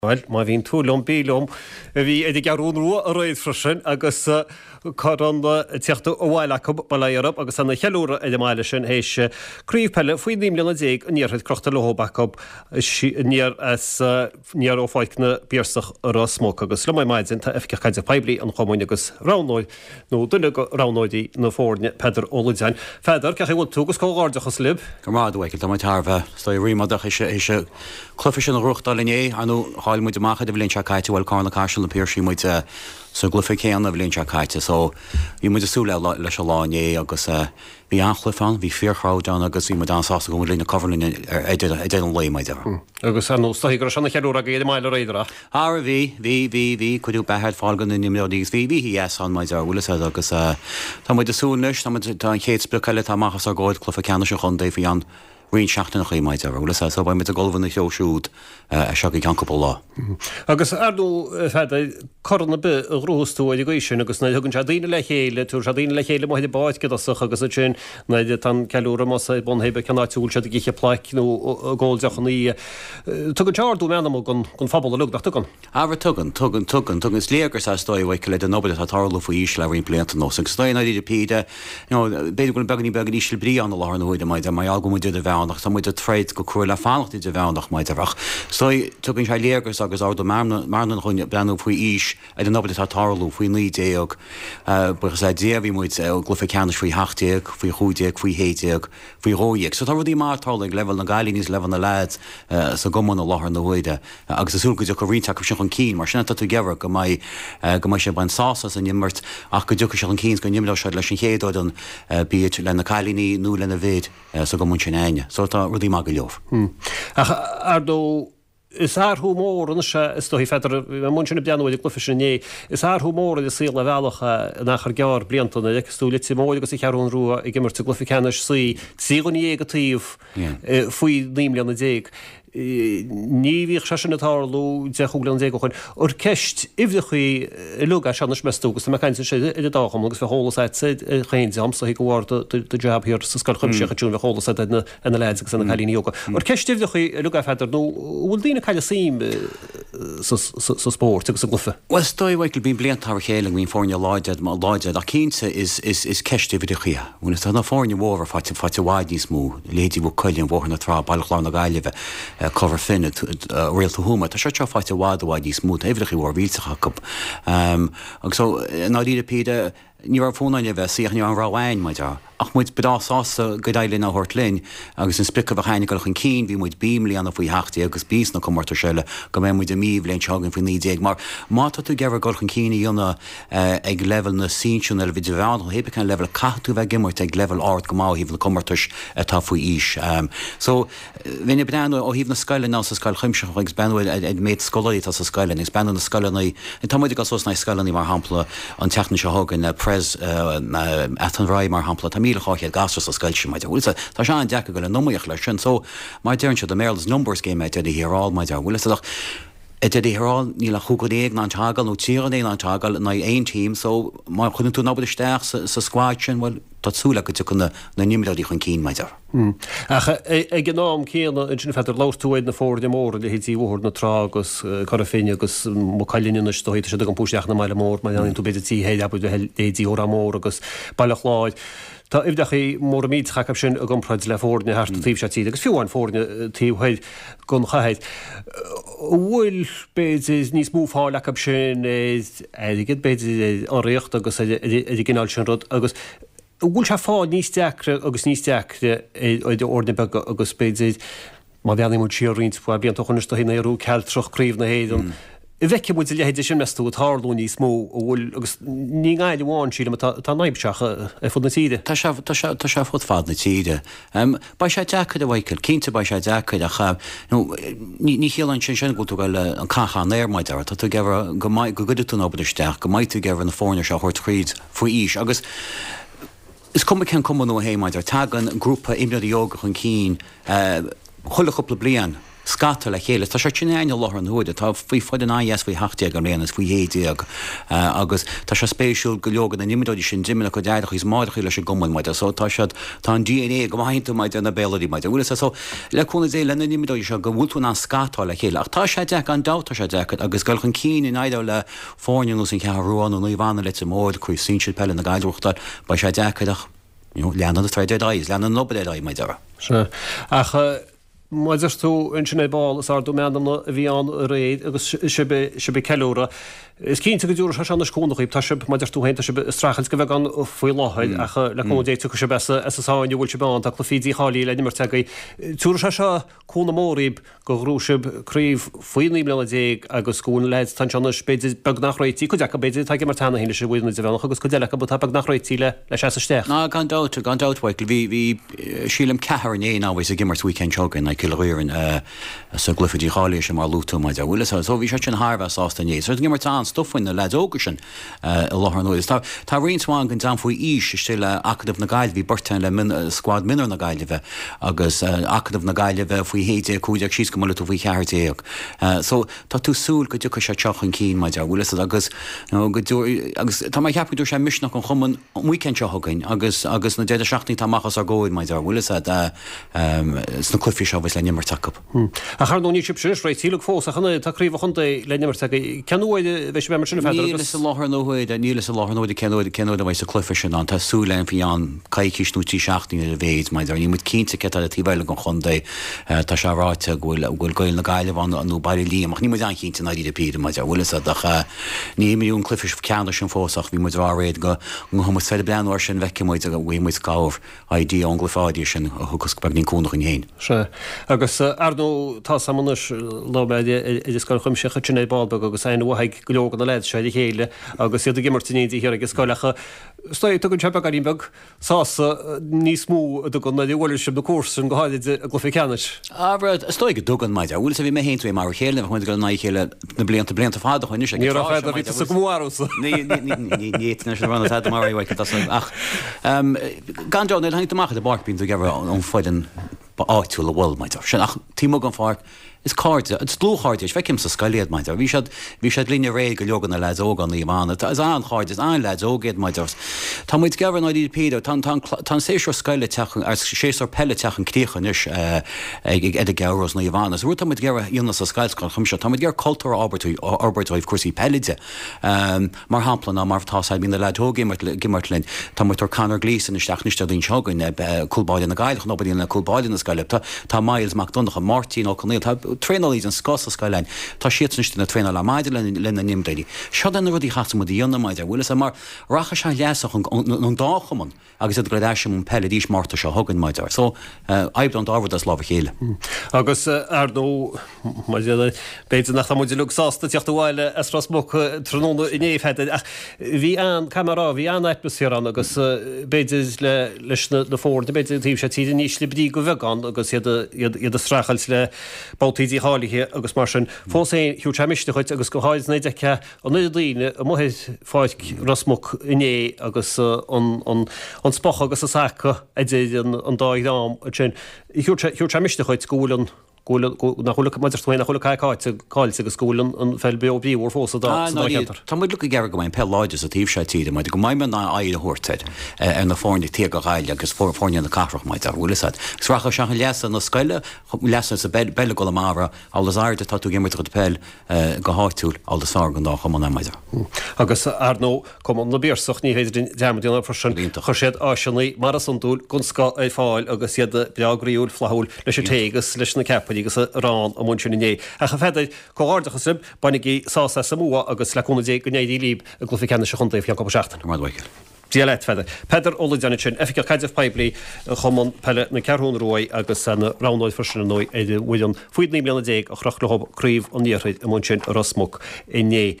Well, má bhín túlum bílum a bhí idir garún ruá a roiid freisin agus caranda teachta óhhaile bailíarab agus anna cheúra a máile sin hééis críomhpelle faoi níomlíonna déag níorthaid crochta lethbacab níor ó fáicna bírsach ará smóg agus le maididin tá efcechéide peblií an chomáin agus ránóid nó duine go ránóidí na fórne Peidir Ólaidéin. Féidir ce bhfuil túgus cóáardachas lib? Gomáidhhail tá tarbh sta rimadach is clufi sin ruchtdalné anú háil muid amach a bblionn se caiite bhil cána caiisiil na péirsí muide sa glufa céan a bblionn se caiite, so bhí muid asúla leis a láné agus bhí anchluifán, bhí fíorchráideán agus bhí muid ansásta go lína coverlín idir an léimeid eile. Agus anú staí gur sena cheúra a géad máile réidirach. Ar bhí chuidú behead fágan in nimlódígus bhí an maid ar bhlas agus tá muid asúneis tá an chéad splicaile tá machchas ar gáid clufa ceanna se chun déh an rion seachtainna chuimeid ar bhlas so bhaid mit a golfanna teosúd a seach cean cuppa lá. Agus ardú feda corna be a rústú a gaiisi agus na thugann se daine le chéile tú se daine le chéile maiid báid go asach agus sin naide tan ceúra mas bonhébe cenáúil se giche plaicnú ggóildeachan í tugann teardú menam gon fabal a lugdach tugan. Ábhar tugan is léagur sa stoi bhaid le an nobad a tarla faoi ís le rion blianta nó agus stoin na idir píide beidir gon beganí ísle brí an lána bhide maid a mai algo muid a bhenach tá muid a tréid go cuair le fannacht idir bhenach maid arach. Stoi tugann se léagus agus ardú marnan chun brenn faoi ís a den nobad a tarlú faoi ní déag buchas a déhí muid glufa ceanna faoi hachtéag, faoi chúideag, faoi héideag, faoi róíag. So tá rudí mátálaigh level na gaiilíníos level na leid sa gomán a láthar na bhuide agus asúlgaide go rionteach se an cín, mar sinna tú gehar go mai sé ban sásas an nimmart ach go dúcha se an cíns go nimlá se leis an chéadóid an bíad le na cailíní nó le na bhéad sa go mun sin aine. So tá rudí má go leomh. Ardó is áthú mór an se stohí feidir mun sinna beanúid glufa sinné, is áthú mór is sí le bhealacha nachar gear bliantanna ag stúla tí móid agus i chearún ruúa i gimmar tú glufa ceanna sí tíganí a tíomh faoi níomlíonna déag. Ní bhíh se sin natálú de chuúlan dé chuin or ceist ifdechuí luga seanna meúgus me caiin sé idir dácham agus bheit hólasáid chéin amsa hí gohhar de jobhíir sa scar chumseach tún bheith hólasáid ina leidig sanna chailíní yoga. Or ceist ifdechuí luga feidir nó bhfuil dína caiile sim sa spórt agus sa glufa. Well stoi bhail bín bliantar chéling hín fórne láidead má láidead a cínta is ceist ifdechuí. Bhna tá na fórne mhór fáte bháid níos mú lédí bh coilíon bhórna trá bailachláin na gaiileh cover finne réalta húma, Tá se fáite bhád í smúd éhreachí bhór bhílteach cup. Agus so náíad píide ní ar fónaine bheith síoch ní an ráhhain maidide. Ach muid bedásása go dailín á Hortlín agus an spica bhchaine go chun cín bhí muid bímlí anna faoi heachtaí agus bís na commartar seile go mé muid a míomh léon tegann faoi nídéag mar mátá tú gehar go chun cíine dionna ag level na sínsúna le viidir bheán hébe cean level catú bheith gimmart ag level át go máth híomh na commartas atá faoi ís. So bhíine breanú ó híomh na scaile ná sa scail chuimseach agus benhfuil ag méid scolaí tá sa scaile gus benú na scalaí tá muid go sos na scalaí mar hampla an techna se hagan pres etanráid mar hampla cháid gasras a scailse maid bhúlsa tá se an deacha go le nóíoch lei sin, so mai deann se de Maryland's numbers game idir hirál maid bhúlaach idir hirál ní le chugadéag ná teagal nó tíran é ná teagal na aon tím, so má chun tú nabad isteach sa squáid sin bhfuil tásúla go chuna na nimráí chun cín maidir. Ag an nám céanna sin feidir láirtúid na fór de mór le hití bhór na trá agus caraféine agus mo cailíonna stoid se an púisteach na meile mór, mai an tú beidir tí héad abu dédí ó mór agus bailachláid. Tá ifdechaí mór míid chacap sin a gompraid le fórne heart tíh se tí, agus fiúháin fórne tíhéid gon chaid. Bhfuil beidir níos múfá lecap sin gid beidir an réocht agus gginál sin rud agus bhúlil se fád níos deacre agus níos deacre de ordenbe agus beidir má bheanna mú tíorrint fu bíon chuniste hína arú ceiltroch críomh na héadn. Bheice muid leidir sin meú thálú níos mó bhfuil agus ní gáile bháin síle tá naimseach a fud na tíide. Tá se fud fád na tíide. Ba sé deachad a bhaicil, cínta ba sé deachad a cha ní chéann sin sin go tú gail an cacha néirmaid ar, tá tú gehar go goidir tú nabadisteach, go maid tú gehar na fórne se chuirt chríd faoi ís agus is cum cen cum nó héimeid ar tagan grúpa imnead yoga chun cín chuile chupla blian scata le chéile, Tá sé sinnéine lethar an thuide, Tá faoi fud an AIS faoi heachtaíag an réanas faoi héideag agus tá sé spéisiúil go leogan na nimimiidí sin dimena go deadach is máidir chuile sé gomil maidide, so tá sé tá an DNA go haintú maidide an na béladí maidide. Bhfuil so leúna é lena nimimiidí se go bhúlú an scatá le chéile. Ach tá sé de an dáta sé de agus galchan cín in aidir le fáinú sin cehrúán nó bhana le mód chuí sin pelle na gaiidirúchttar ba sé deach leanan treidir leanan nobad maidir. Ach Maidir tú in sinna ball is ardú meanamna a bhí an réad agus si be ceúra. Is cínta go dúra se anna scónachaí tá si maidir tú hénta si strachas go bheith an foioi láhaid a le códé tu se besa sáin bhil se ban a chlufií chalíí le nimar tegaí. Túra se cóna móríb go grúsibríomh faoí le dé agus scún leid tan sena beidir bag nachráití chu deach beidir take mar tanna hína sé bhna bhena agus go deile go bag nachráití le se steach. Ná gan dáhhail bhí sílam cehar in éon áhais a gimmart weekend jogan na ciiríann san glufiidí cháí sem mar lúta maid a bhfuil so bhí se sin Harbh sásta níos. So gimmar tá stoffain na ledógasin lethar nuas. Tá rionsháin gan dam faoi ís is le acadmh na gaiil hí burtain le squad minar na gaiileh agus acadmh na gaiileh faoi héide cúideach síos go mula tú bhí cheartéach. So tá tú súl go dúcha sé teachan cín maid a bhfuil agus tá mai cheapú sé misnach an chuman weekend teagain agus na déidir seachtaí táachchas ar ggóid maid ar bhfuil sna clufií se bhs le nimar take. A charú ní sib sin réit tíach fós a chuna taríomh chunta le nimar take ceanúid bheits be mar sinna Níle sa láthar nóid a níle sa láthar nóid ceanúid a bheits a clufi sin an tá súlein fi an caiicis nútí seachtaí a bhéid maid ar ní mud cínta ce a tíhile an chundé tá se ráite bhfuil goil na gaiile an anú bailí líam ach ní muid an cínta na de píide maid a bhfuil a ní míún clufis ceanna sin fósach bhí muid ráréad go chumas féidir bleanúir sin bheicemuid a go bhfuid cáh a dí an gluáidí sin a thugus bag ní cúnach in héin. Se agus ardú tá sammanis lábeide idir sá chum secha sinné balbe agus ein bhhaig go legan na leid sé chéile agus iad a gimmartíní hir agus scoilecha stoi tugann tepa garíbeg sása níos mú a gon na bhil sem do cuasan go háid a gluficeannis. Stoi go dugan maid bhfuil sa bhí mé héintú mar chéile chuid go na chéile na blianta fáda chuine sé. Ní féidir ví sa gomársa. Ní se bhna marhaid ach gandáil haint amach a barcbín do gabh an foiidan áitiúil a bhil maid sin ach tímo an fág is cáte, it's glúcháirte is feiceim sa scailiad maid bhí sé líne ré go legan na leógan í mána is an cháid is an leógéad maidars. Tá muid gaban áí péidir tan séisiú scaile techan ar séar pelle techan críchan is ag geras na Ivánas. Rúta muid gar ionna sa scailsá chumse, tá muid gar cultúr Albertáibh cuasí pellide mar haplan a mar tásáid bína leógémartlinn tá muid canar glísan isteach níiste dín segan coolbáide na gaiilech nó na coolbáide na scaile. Tá Miles McDonagh a Martin ó Connéil trénalí an scos a scailin tá siadiste na tréna le maidide lena nimdaí. Se an rudí chaasa mu dionna maidir bhfuil a mar racha se leasach an dáchaman agus a gradéisiom an pelle dís máta se hagan maidir. So aib an dáhar as lábh chéile. Agus ardó beidir nach muidir lusásta teocht bhile as rasmó tróna inéomhhead hí an camerará hí an atmosfér an agus beidir leis na fór de beidir tíb sé tíidir níos le bdí go bheán agus iad a strachels le bátíí hálathe agus mar sin fós é hiú teimiiste chuid agus go háid néidecha an nu líine a mthaid fáid rasmach iné agus an spoch agus a sacha a dé an dáidám sin hiú teimiiste chuid scúlan nach chula maidirstoin chula caiáil agus scúlan an fel beobí ó fósa Tá muid lu gar go main peláidir a tíh sé tíide, maid go maiime na aile thuirteid ar na fáinnig tí go gaiile agus fórne na carach maid ar bhúlaad. Sracha se leasa na scaile leasa sa belle go mara álas airde tá tú gimmar go pell go háitúil álas ágan dá chumna maidir. Agus nó cum na bírsach ní héidir deamadíonna freisin chu séad áisinaí mar san dúil gunsca é fáil agus iad beagríúil flaúil leis sé tégus leis na cepa agus rán a mún sinné. A cha feidir cóádacha sib banig í sása samúa agus leúna dé gonéí líb a gluficeanna se chuntaí fian seachtain. Dialect feidir. Peidir óla deanna sin effic caiidir peblií chumon pelle na ceún roií agus sanna ránáid freisin nó éidir bhfuilan faoid ní blianana déag a chroch lehob críomh an níorthaid a mún sin rasmach inné.